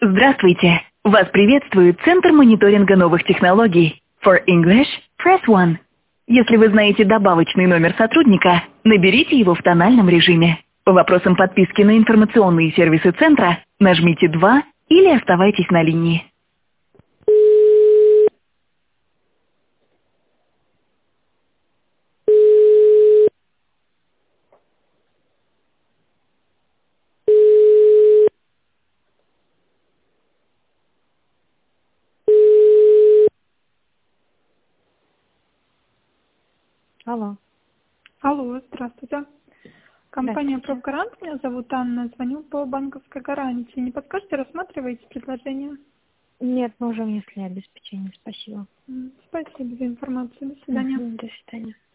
Здравствуйте! Вас приветствует Центр мониторинга новых технологий. For English, press 1. Если вы знаете добавочный номер сотрудника, наберите его в тональном режиме. По вопросам подписки на информационные сервисы Центра нажмите 2 или оставайтесь на линии. Алло. Алло, здравствуйте. Компания Здравствуйте. «Профгарант», меня зовут Анна, звоню по банковской гарантии. Не подскажете, рассматриваете предложение? Нет, мы уже внесли обеспечение, спасибо. Спасибо за информацию, до свидания. До свидания.